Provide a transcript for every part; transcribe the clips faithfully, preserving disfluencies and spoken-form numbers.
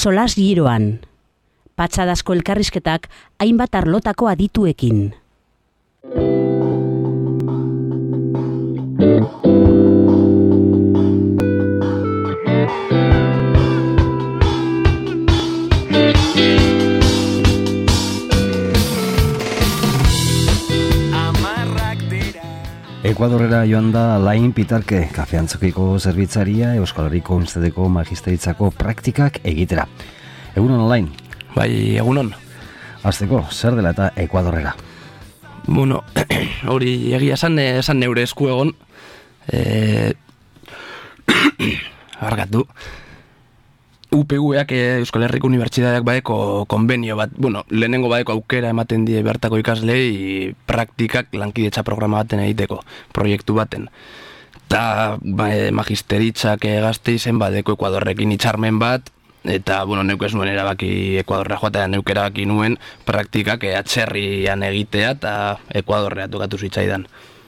solas giroan. Patxadazko elkarrizketak hainbat arlotako adituekin. Ekuadorrera joan da Lain Pitarke, kafeantzokiko zerbitzaria Euskal Herriko Unibertsitateko Magisteritzako praktikak egitera. Egunon, Lain? Bai, egunon. Hasteko, zer dela eta Ekuadorrera? Bueno, hori egia esan, esan neure esku egon. E... Argatu. U P V-ak Euskal Herriko Unibertsitateak baeko konbenio bat, bueno, lehenengo baeko aukera ematen die bertako ikaslei praktikak lankidetza programa baten egiteko, proiektu baten. Ta magisteritzak Gasteizen badeko Ekuadorrekin hitzarmen bat, eta, bueno, neuk ez nuen erabaki Ekuadorra joatea, neuk erabaki nuen praktikak atzerrian egitea, eta Ekuadorrea tokatu zitzaidan.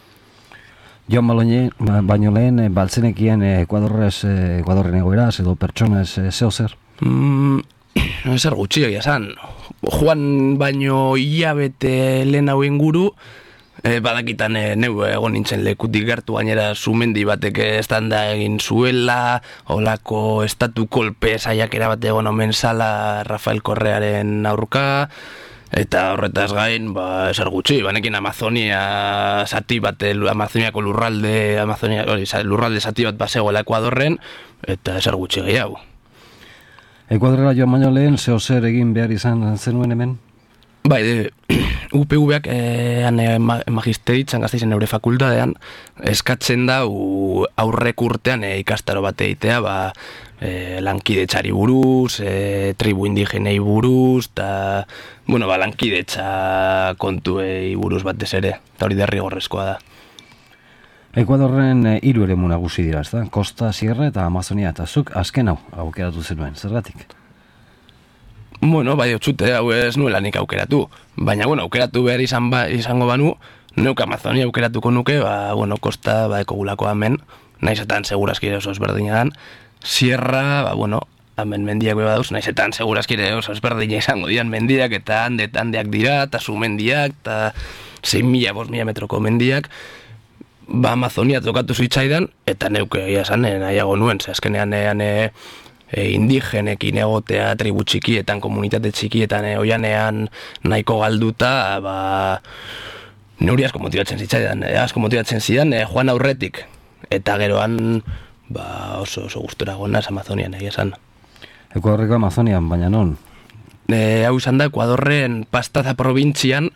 Jon Baloine, baino lehen, baltzenekien Ekuadorrez, Ekuadorren egoeraz, edo pertsonez, zeo zer? Mm, zer gutxi egia esan. Joan baino hilabete lehen hau inguru, e, badakitan e, neu egon nintzen lekutik gertu, gainera sumendi batek estanda egin zuela, olako estatu kolpe saiakera bat egon omen zala Rafael Correaren aurka, eta horretaz gain, ba, eser gutxi, banekin Amazonia zati bat, Amazoniako lurralde, Amazonia, hori, lurralde zati bat basegoela Ekuadorren, eta eser gutxi gehiago. Ekuadorrera joan baino lehen, zeo zer egin behar izan zenuen hemen? Bai, de, U P V-ak eh, magisteritzan Gasteizen eure fakultatean eskatzen da u, aurrek urtean eh, ikastaro bat egitea, ba, eh, lankidetzari buruz, eh, tribu indigenei buruz, eta, bueno, ba, lankidetza kontuei buruz batez ere, eta hori derrigorrezkoa da. Ekuadorren eh, hiru eremu nagusi dira, ezta? Kosta, Sierra eta Amazonia, eta zuk azken hau aukeratu zenuen, zergatik? Bueno, bai, otxute, hau ez nuela nik aukeratu. Baina, bueno, aukeratu behar izan ba, izango banu, neuk Amazonia aukeratuko nuke, ba, bueno, kosta, ba, ekogulako hemen, naizetan segurazkire oso ezberdina dan. Sierra, ba, bueno, hemen mendiak beba dauz, naizetan segurazkire oso ezberdina izango dian mendiak, eta hande, handeak dira, eta zu mendiak, eta zein mila, bost mila metroko mendiak, ba, Amazonia tokatu zitzaidan, eta neuk egia esan, nahiago nuen, ze azkenean ean, e, E, indigenekin egotea, tribu txikietan, komunitate txikietan, e, oianean nahiko galduta, ba, neuri asko motibatzen zitzaidan, e, asko motibatzen zidan, e, joan aurretik, eta geroan, ba, oso, oso gustora gonaz Amazonian, egia esan. Ekuadorreko Amazonian, baina non? E, hau izan da, Ekuadorren Pastaza probintzian,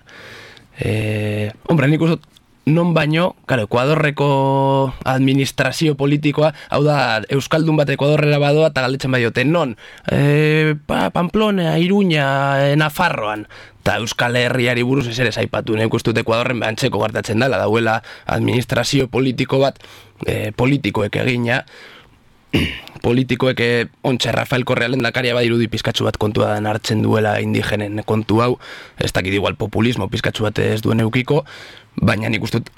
e, hombre, nik uste non baino, claro, Ekuadorreko administrazio politikoa, hau da, Euskaldun bat Ekuadorrera badoa, eta galdetzen badiote, non, e, pa, Pamplona, Iruña, e, Nafarroan, eta Euskal Herriari buruz ez ere zaipatu, nek ustut Ekuadorren behantzeko gertatzen dela, dauela administrazio politiko bat, e, politikoek egina, politikoek ontxe Rafael Correa lehendakaria badirudi pizkatxu bat kontua den hartzen duela indigenen kontu hau, ez dakit igual populismo pizkatxu bat ez duen eukiko, baina nik ustut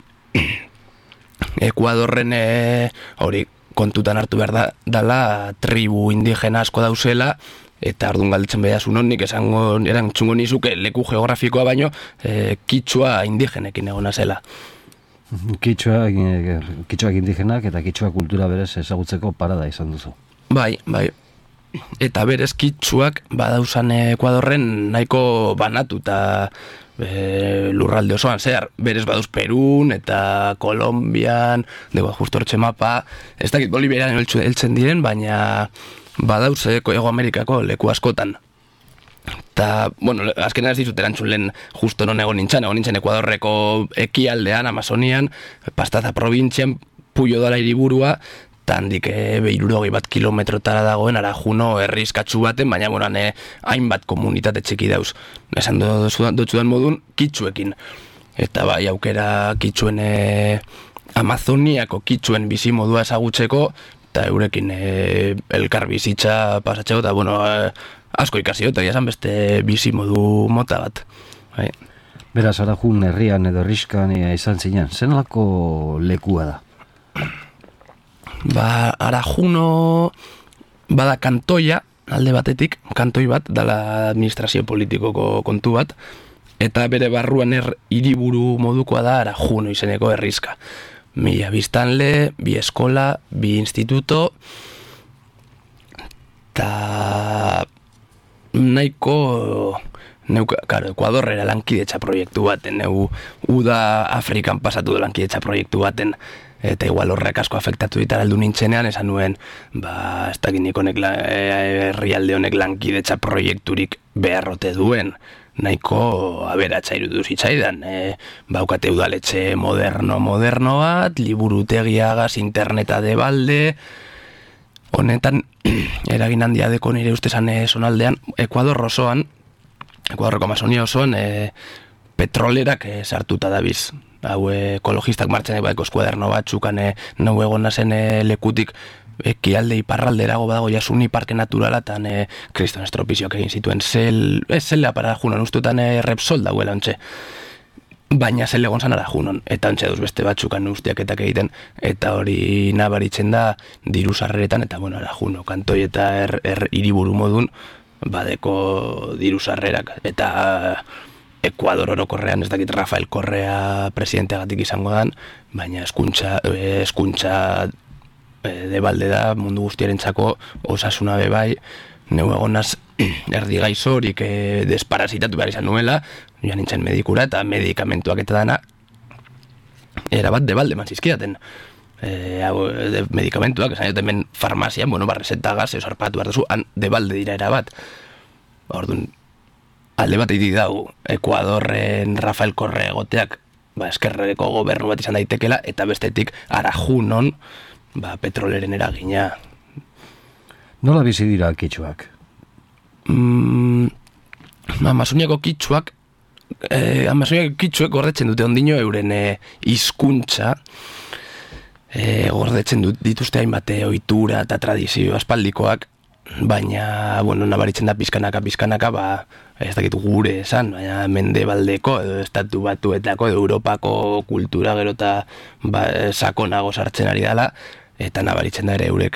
Ekuadorren hori kontutan hartu behar da, dala tribu indigena asko dauzela, eta ardun galdetzen behazun honik esango erantzungo nizuke leku geografikoa baino e, kitxua indigenekin egona zela. Kitxua, kitxuak indigenak eta kitxua kultura berez ezagutzeko parada izan duzu. Bai, bai. Eta berez kitxuak badauzan Ekuadorren nahiko banatu eta e, lurralde osoan zehar. Berez badauz Perun eta Kolombian, dego justo hortxe mapa, ez dakit Boliviaren heltzen diren, baina badauz Ego Amerikako leku askotan. Eta, bueno, azkenean ez dizut erantzun lehen justo non egon nintzen, egon nintzen Ekuadorreko ekialdean, Amazonian, Pastaza probintzian, Puyo dala hiriburua, eta handik e, behirurogi bat kilometrotara dagoen Arajuno herrizkatzu baten, baina bueno, ne, hainbat komunitate txiki dauz. Esan dutzudan modun, kitxuekin. Eta bai, aukera kitxuen e, Amazoniako kitxuen bizimodua ezagutzeko, eta eurekin e, elkar bizitza pasatzeko, eta bueno, e, asko ikasi dut, esan beste bizimodu mota bat. Bai. Beraz, Arajun herrian edo herriskan izan zinen, zen alako lekua da? Ba, Arajuno bada kantoia, alde batetik, kantoi bat, dala administrazio politikoko kontu bat, eta bere barruan er, hiriburu modukoa da Arajuno izeneko herrizka. Mila biztanle, bi eskola, bi instituto, eta nahiko, neu, karo, Ekuadorrera lankidetza proiektu baten, neu uda Afrikan pasatu da lankidetza proiektu baten, eta igual horrek asko afektatu ditara aldu nintzenean, esan nuen, ba, ez dakinik honek, herrialde honek lankidetza proiekturik beharrote duen, nahiko aberatsa irudu zitzaidan. E, baukate udaletxe moderno-moderno bat, liburutegiagaz, interneta de balde, honetan, eragin handia deko nire ustezan zonaldean, Ekuador osoan, Ekuadorreko Amazonia osoan, e, petrolerak e, sartuta dabiz. Hau ekologistak martxan ebaiko eskuaderno bat, txukan e, nau egon nazen e, lekutik, ekialde iparralderago badago jasuni parke naturala eta e, kriston estropizioak egin zituen zel, ez zelea para Arajunon, ustutan e, Repsol dauela ontxe, baina zel egon zan Arajunon, eta ontxe duz beste batzukan ustiaketak egiten, eta hori nabaritzen da diru sarreretan, eta bueno, Arajuno kantoi eta er, er hiriburu modun badeko diru sarrerak, eta Ekuador orokorrean, ez dakit Rafael Correa presidenteagatik izango dan, baina eskuntza, eskuntza de balde da mundu guztiarentzako osasuna bebai, neu egonaz erdi gaizorik e, desparasitatu behar izan nuela, joan nintzen medikura eta medikamentuak eta dana erabat de balde mantzizkidaten. E, de medikamentuak, esan joten ben farmazian, bueno, barrezetagaz, eusarpatu behar duzu, han de balde dira erabat. Orduan, alde bat egitik dago, Ekuadorren Rafael Correa egoteak, ba, eskerreko gobernu bat izan daitekela, eta bestetik Arajunon, ba, petroleren eragina. Nola bizi dira kitxuak? Mm, Amazoniako kitxuak, eh, Amazoniako kitxuek gordetzen dute ondino euren eh, hizkuntza, eh, gordetzen dut dituzte hainbat ohitura eta tradizio aspaldikoak, baina, bueno, nabaritzen da pizkanaka, pizkanaka, ba, ez dakit gure esan, baina mendebaldeko edo estatu batuetako edo Europako kultura gero eta ba, sakonago sartzen ari dela, eta nabaritzen da ere eurek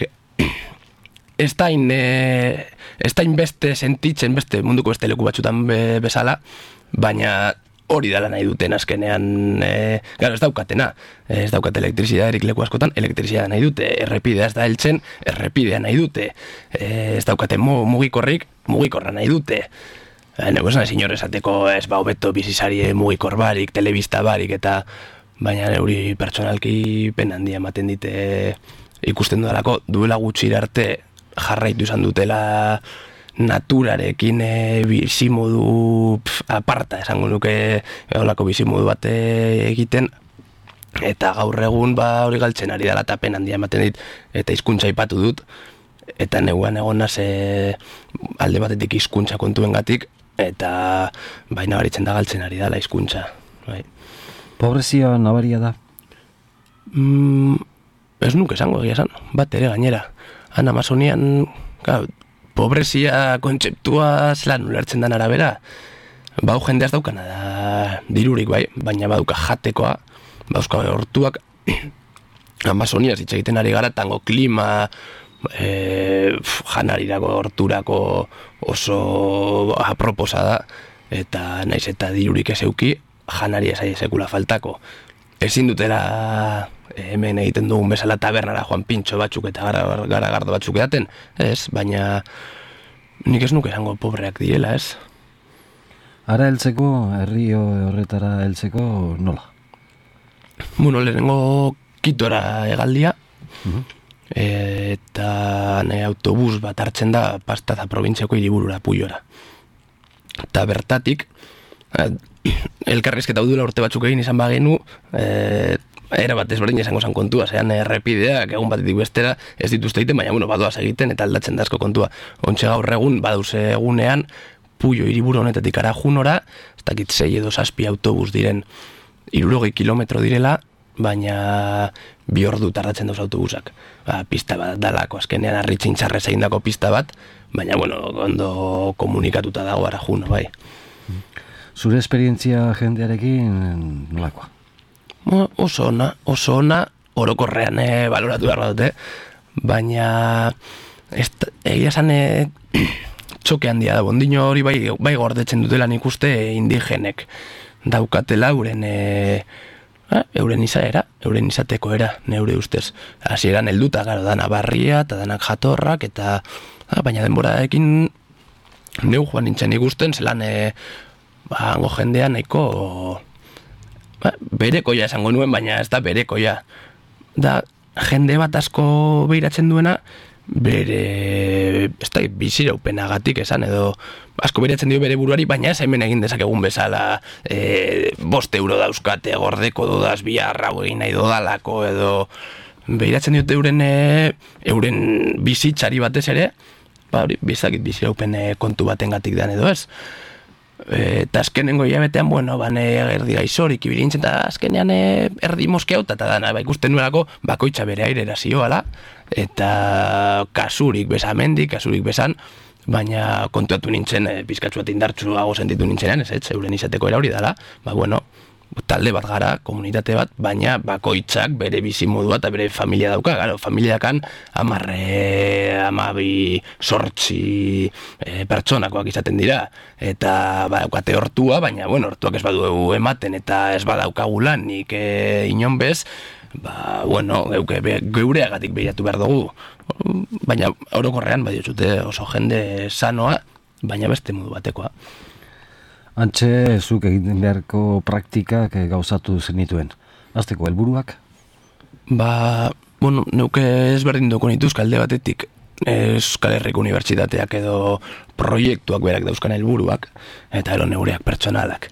ez da in, e, ez da beste sentitzen, beste munduko beste leku batzutan be, bezala, baina hori dela nahi duten azkenean, e, gara ez daukatena, ez daukate elektrizidaderik leku askotan, elektrizidea nahi dute, errepidea ez da heltzen, errepidea nahi dute, e, ez daukate mugikorrik, mugikorra nahi dute. Nego esan ezin horrezateko ez ba hobeto bizizari mugikor barik, telebista barik, eta baina neuri pertsonalki pena handia ematen dite ikusten dudalako duela gutxi arte jarraitu izan dutela naturarekin e, bizimodu pf, aparta esango nuke olako bizimodu bat egiten, eta gaur egun ba hori galtzen ari dela eta pena handia ematen dit, eta hizkuntza aipatu dut, eta neguan egon naz e, alde batetik hizkuntza kontuengatik, eta baina baritzen da galtzen ari dela hizkuntza. Bai. Pobrezia nabaria da? Mm, ez nuke esango egia esan, bat ere gainera. Han Amazonian, claro, pobrezia kontzeptua zelan ulertzen den arabera, bau jendea ez daukana da dirurik bai, baina baduka jatekoa, bauzka hortuak, Amazonia hitz egiten ari gara, tango klima, e, janarirako horturako oso aproposa da, eta naiz eta dirurik ez euki, janari ezai sekula faltako. Ezin dutela hemen egiten dugun bezala tabernara joan pintxo batzuk eta gara, gara gardo batzuk edaten, ez, baina nik ez nuke esango pobreak direla, ez. Ara heltzeko, herri horretara heltzeko nola? Bueno, lehenengo Kitora hegaldia, uh-huh. eta nahi autobus bat hartzen da Pastaza probintziako hiriburura Puyora. Eta bertatik, elkarrizketa udula urte batzuk egin izan bagenu, e, era bat ezberdin izango zen kontua, zean errepideak egun batetik bestera ez dituzte egiten, baina bueno, badoaz egiten eta aldatzen da asko kontua. Ontxe gaur egun, baduz egunean, Puyo hiriburu honetatik Arajunora, ez dakit sei edo zazpi autobus diren, hirurogei kilometro direla, baina bi ordu tardatzen dauz autobusak. Ba, pista bat dalako, azkenean arritxin txarrez egindako pista bat, baina bueno, ondo komunikatuta dago Arajuno, bai. Zure esperientzia jendearekin nolakoa? Oso ona, oso ona, orokorrean eh, baloratu behar dute, baina egia esan eh, txoke handia da, bondino hori bai, bai gordetzen dutela nik uste indigenek daukatela euren e, eh, euren izaera, euren izateko era, neure ustez. Hasieran helduta, gara, dana barria, eta danak jatorrak, eta ah, baina denboraekin neu joan nintzen ikusten, zelan e, ba, hango jendea nahiko ba, berekoia esango nuen, baina ez da berekoia. Da, jende bat asko behiratzen duena, bere, ez da, biziraupenagatik esan, edo asko behiratzen dio bere buruari, baina ez hemen egin dezakegun bezala e, bost euro dauzkate, gordeko dodaz, biharra egin nahi dodalako, edo behiratzen diote euren, e, euren bizitzari batez ere, ba hori, bizakit biziraupen e, kontu baten gatik dean edo ez. Eta azkenengo hilabetean, bueno, bane erdi gaizorik ibirintzen, eta azkenean e, erdi moskeauta, eta dana, ba, ikusten nuelako bakoitza bere airera zioala, eta kasurik besamendik, kasurik besan, baina kontuatu nintzen, e, pizkatzu bat indartsuago sentitu nintzenean, ez ez, euren izateko era hori dela, ba, bueno, talde bat gara, komunitate bat, baina bakoitzak bere bizimodua eta bere familia dauka, gero, familiakan amarre, amabi, sortzi e, pertsonakoak izaten dira, eta badaukate hortua, baina, bueno, hortuak ez badu ematen, eta ez badaukagu lanik e, inon bez, ba, bueno, geuke, be, geureagatik behiratu behar dugu, baina orokorrean, bai zute oso jende sanoa, baina beste modu batekoa. Antxe, zuk egiten beharko praktikak gauzatu zenituen. Azteko, helburuak? Ba, bueno, neuke ezberdin doko nituzk alde batetik Euskal Herriko Unibertsitateak edo proiektuak berak dauzkan helburuak, eta ero neureak pertsonalak.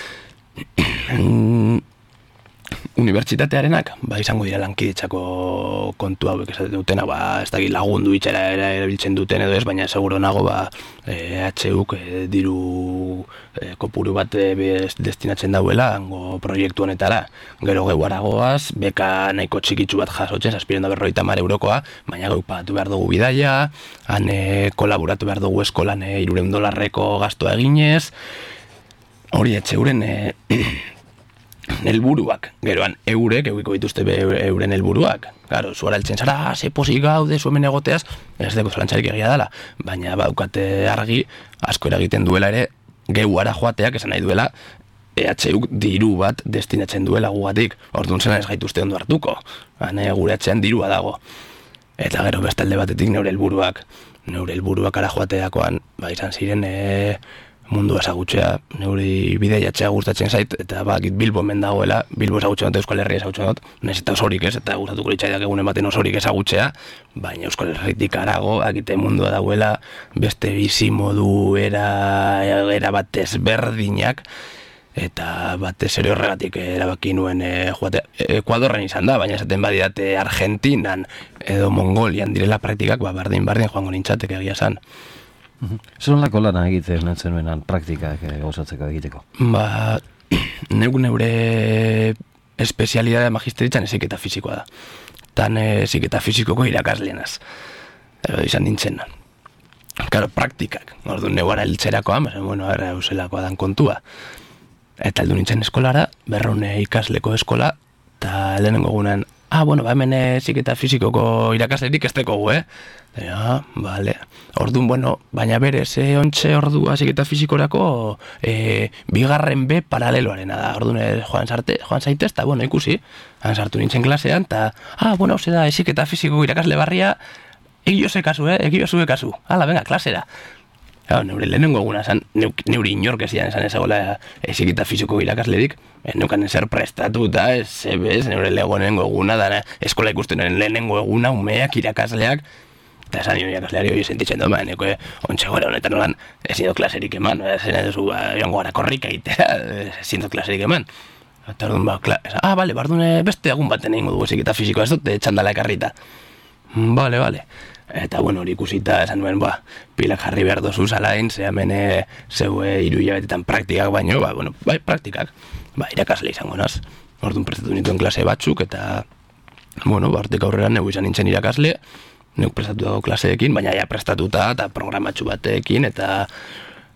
Unibertsitatearenak, ba, izango dira lankidetzako kontu hauek esaten dutena, ba, ez dakit lagundu itxera erabiltzen duten edo ez, baina seguro nago, ba, e, H Uk e, diru e, kopuru bat e, destinatzen dauela, hango proiektu honetara. Gero geu aragoaz, beka nahiko txikitsu bat jasotzen, zazpiren da berroita mar eurokoa, baina geu pagatu behar dugu bidaia, han e, kolaboratu behar dugu eskolan e, irureun dolarreko gastoa eginez, hori H Uren e, helburuak, geroan eurek eukiko dituzte be euren helburuak. Claro, zuara eltzen zara, ze posik gaude, zuemen egoteaz, ez deko zelantzarik egia dela, baina baukate argi, asko eragiten duela ere, geuara joateak esan nahi duela, E H Uk diru bat destinatzen duela gugatik, orduan zena ez gaituzte ondo hartuko, hane gure atzean dirua dago. Eta gero bestalde batetik neure helburuak, neure helburuak ara joateakoan, ba izan ziren, e, mundu ezagutzea, neuri bideiatzea gustatzen zait, eta bakit Bilbo hemen dagoela, Bilbo ezagutzen dut, Euskal Herria ezagutzen dut, nahiz eta osorik ez, eta gustatuko litzaidak egunen baten osorik ezagutzea, baina Euskal Herritik arago, akite mundua dagoela, beste bizimodu era, era batez berdinak, eta batez ere horregatik erabaki nuen e, joate, Ekuadorren izan da, baina esaten badidate Argentinan edo Mongolian direla praktikak, ba, bardin-bardin joango nintzateke egia esan. Zer nolako lana egiten nantzen nuenan praktikak gauzatzeko egiteko? Ba, neuk neure espezialidadea magisteritzan eziketa fizikoa da. Tan eziketa fizikoko irakaslenaz. Ero izan nintzen. Claro, praktikak. Orduan neguara eltzerakoan, baina, bueno, erra euselakoa dan kontua. Eta aldu nintzen eskolara, berrune ikasleko eskola, eta lehenengo gunen, ah, bueno, ba, hemen eziketa fizikoko irakaslerik ez tekogu, eh? Ja, bale. Orduan, bueno, baina berez, eh, ontxe ordua ziketa fizikorako eh, bigarren B paraleloarena da. Orduan, eh, joan, zarte, joan zaitez, eta, bueno, ikusi, han sartu nintzen klasean, eta, ah, bueno, hau da, eziketa fiziko irakasle barria, egio ze kasu, eh, egio zue kasu. Hala, venga, klasera. Ja, neure lehenengo eguna, zan, neure inork ezian esan ezagola eziketa fiziko irakaslerik, eh, neukan zer prestatuta, ez, ez, neure lehenengo eguna, da, eskola ikusten lehenengo eguna, umeak, irakasleak, eta esan nio irakasleari hori sentitzen du, ba, neko ontxe gore honetan nolan ezin dut klaserik eman, ezin dut joango gara korrika itera, ezin dut klaserik eman. Eta orduan, ba, kla... ah, bale, bardun beste egun baten egingo dugu eziketa fizikoa, ez dut txandala ekarrita. Bale, bale. Eta, bueno, hori ikusita, esan nuen, ba, pilak jarri behar dozu zalain, ze hemen zeu hiru hilabetetan praktikak baino, ba, bueno, bai, praktikak, ba, irakasle izango naz. Orduan prestatu nituen klase batzuk, eta, bueno, ba, hortik aurrera neu izan nintzen irakasle, neuk prestatu dago klaseekin, baina ja prestatuta eta programatxu batekin, eta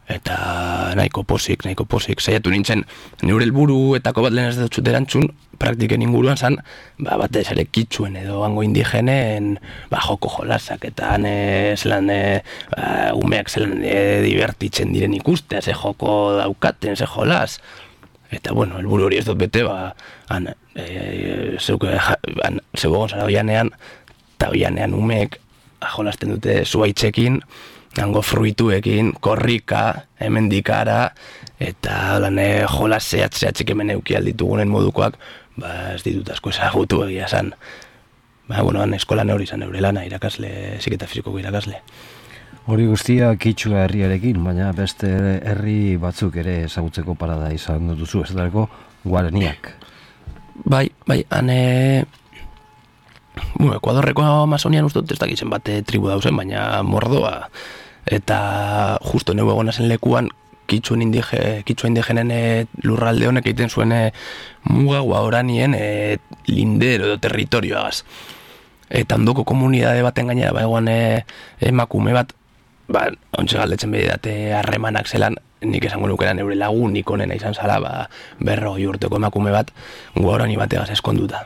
eta nahiko posik, nahiko posik, saiatu nintzen, neure helburuetako bat lehen ez dut erantzun, praktiken inguruan zan, ba, batez ere kitxuen edo hango indigenen, ba, joko jolasak, eta ne, zelan, e, ba, umeak zelan e, divertitzen diren ikustea, ze joko daukaten, ze jolas, eta, bueno, helburu hori ez dut bete, ba, han, e, zeuke, han, zeugon zara oianean, eta oianean umeek, jolasten dute zuaitzekin, hango fruituekin, korrika, hemendikara, eta lan jola zehatz-zehatzik hemen euki alditugunen modukoak, ba ez ditut asko ezagutu egia esan. Ba, bueno, han eskolan hori izan eure lana, irakasle, ziketa fizikoko irakasle. Hori guztia Kitxua herriarekin, baina beste herri batzuk ere ezagutzeko parada izan duzu, ez dago Guaraniak. Bai, bai, han e... bueno, Ekuadorreko Amazonian uste dut ez dakitzen bate tribu dauzen, baina mordoa. Eta justo neu egona zen lekuan, kitxuen indige, kitxua indigenen e, lurralde honek egiten zuen e, muga guauranien e, lindero edo territorioagaz. Eta ondoko komunidade baten gainera, ba, egon e, emakume bat, ba, ontsa galdetzen bedidate harremanak zelan, nik esango nukeran eure lagunik onena izan zala, ba, berrogei urteko emakume bat, guaurani bategaz eskonduta.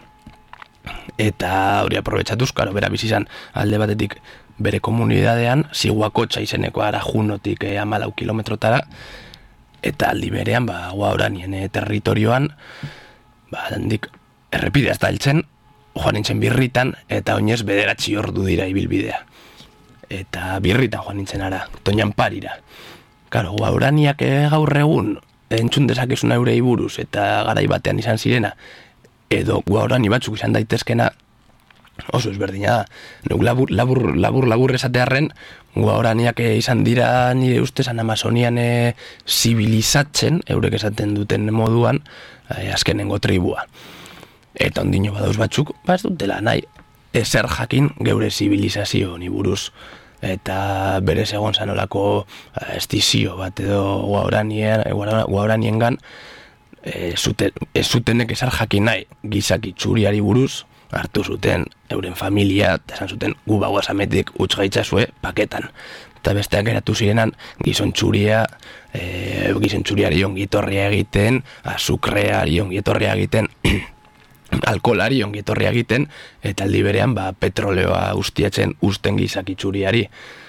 Eta hori aprobetxatuz, karo, bera bizizan alde batetik bere komunidadean, Ziguakotxa izeneko arajunotik eh, amalau kilometrotara, eta aldi berean, ba, guauranien eh, territorioan, ba, handik errepidea ez da heltzen, joan nintzen birritan, eta oinez bederatzi ordu dira ibilbidea. Eta birritan joan nintzen ara, Toñan parira. Karo, guauraniak eh, gaur egun, entzun dezakezuna eurei buruz, eta garai batean izan zirena, edo guaurani batzuk izan daitezkena, oso ezberdina da. Neuk labur, labur, labur, labur esatearren, guauraniak izan dira nire ustezan Amazonian e, zibilizatzen, eurek esaten duten moduan, e, azkenengo tribua. Eta ondino badauz batzuk, ba ez dutela nahi, ezer jakin geure zibilizazio honi buruz. Eta berez egon zanolako estizio bat edo guauranien, guauraniengan, e, zuten, ez zutenek ezer jakin nahi gizaki txuriari buruz, hartu zuten euren familia, eta esan zuten gu bagoaz ametik utz gaitzazue paketan. Eta besteak eratu zirenan gizon txuria, e, gizon txuriari ongitorria egiten, azukreari ongitorria egiten, alkolari ongitorria egiten, eta aldi berean ba, petroleoa ustiatzen usten gizaki txuriari.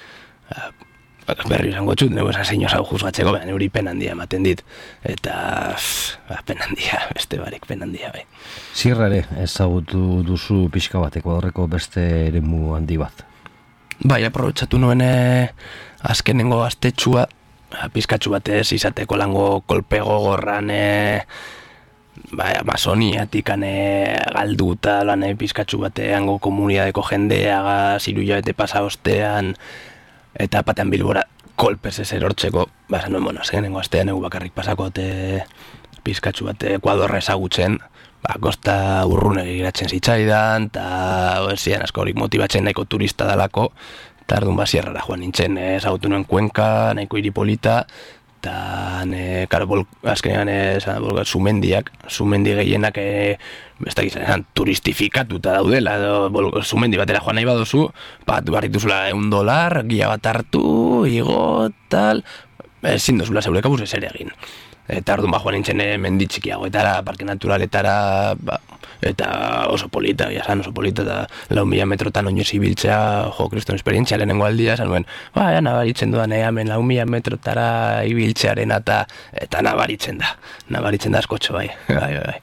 Berri izango txut, nego esan zein osau juzgatzeko, behan euri penandia ematen dit. Eta, ba, penandia, beste barik penandia, bai. Zirra ere, ezagutu duzu pixka bat, Ekuadorreko beste eremu handi bat. Bai, aprobetxatu nuen eh, azkenengo gaztetxua, pizkatxu batez izateko lango kolpe gogorran, eh, bai, Amazoniatik ane galduta, lan eh, pizkatxu bateango komunidadeko jendeaga, ziruia bete pasa ostean, eta patean Bilbora kolpez ez erortzeko, ba, esan nuen, bueno, azkenengo astean egu bakarrik pasakote pizkatxu bat Ekuadorra ezagutzen, ba, kosta urrunegi giratzen zitzaidan, eta zian asko horik motibatzen nahiko turista dalako, eta ardun ba, sierrara joan nintzen, ezagutu nuen Kuenka, nahiko hiripolita, eta ne, karo, bol, azkenean e, zumendiak, zumendi gehienak e, ez da gizan, turistifikatuta daudela, edo bol, zumendi batera joan nahi baduzu, bat barrituzula eun dolar, gila bat hartu, igo, tal, ezin dozula zeure kabuz ez ere egin. Eta orduan ba, joan nintzen e, menditxikiagoetara, parke naturaletara, ba, eta oso polita, ya san, oso polita, eta lau mila metrotan oinez ibiltzea, jo, kriston esperientzia lehenengo aldia, esan nuen, ba, ja, nabaritzen duan, eh, hemen lau mila metrotara ibiltzearen, eta, eta nabaritzen da, nabaritzen da askotxo, bai, bai, bai.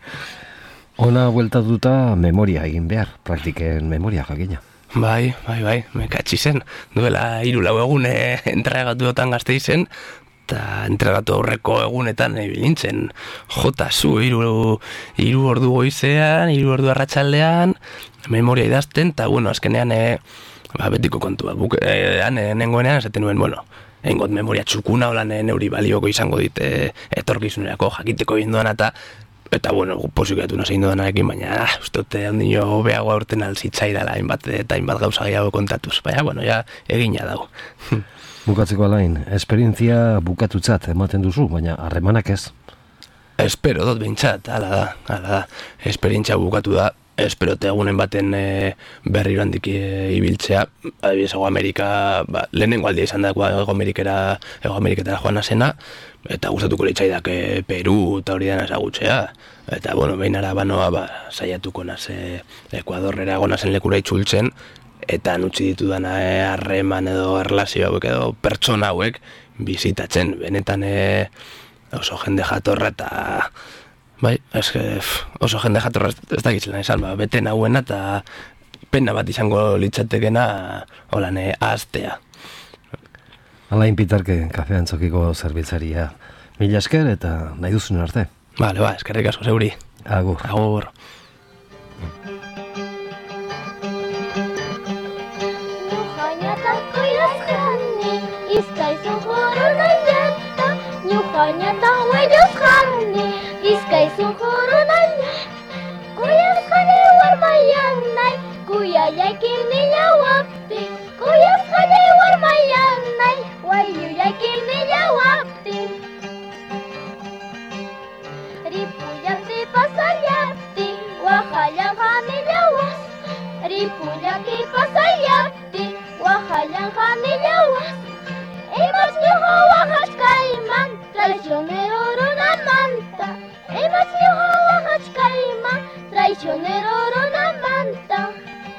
Ona bueltatuta memoria egin behar, praktiken memoria jakina. Bai, bai, bai, mekatzi zen, duela hiru lau egun eh, entregatu dotan gazte izen, eta entregatu aurreko egunetan ibilintzen, jota zu, hiru, hiru ordu goizean, hiru ordu arratsaldean, memoria idazten, eta bueno, azkenean e, ba, betiko kontua, buk, e, han, e, nengoenean, esaten nuen, bueno, egingot memoria txukuna, holan e, neuri balioko izango dit e, etorkizunerako jakiteko binduan, eta eta bueno, posik gatu nazein duanarekin, baina ah, ustote handino hobeagoa urten alzitzaidala, hainbat eta hainbat gauza gehiago kontatuz, baina, bueno, ja, egina dago. Bukatzeko alain, esperientzia bukatutzat ematen duzu, baina harremanak ez? Espero dut behintzat, ala da, ala da. Esperientzia bukatu da, esperote egunen baten e, berriro handik e, ibiltzea, adibidez, Ego Amerika, ba, lehenengo aldia izan da Ego Amerikera, Ego Ameriketara joan azena, eta gustatuko litzaidak e, Peru eta hori dena ezagutzea. Eta, bueno, behinara banoa, ba, saiatuko naze Ekuadorrera gonazen lekura itzultzen, eta nutzi ditudana harreman e, edo erlazio hauek edo pertsona hauek bizitatzen. Benetan e, oso jende jatorra eta bai, eske, oso jende jatorra ez da gitzela izan, ba, bete nahuena eta pena bat izango litzatekena holan e, ahaztea. Alain Pitarke, Kafe Antzokiko zerbitzaria. Mila esker eta nahi duzun arte. Bale, ba, eskerrik asko zeuri. Agur. Agur. Izkaizun joro nahi jeta, Njuhaina eta huellos jani, Izkaizun joro nahi jeta, Koiaz jani huarmaian nahi, Kuia jaikin nila huapti, Koiaz jani huarmaian nahi, Huaiu jaikin nila huapti. Ripuyati pasayati, Wahayan janila huas, Ripuyaki pasayati, Wahayan janila huas. Hemos ñujo Oaxaca, traicionero una manta. Hemos ñujo Oaxaca, traicionero una manta.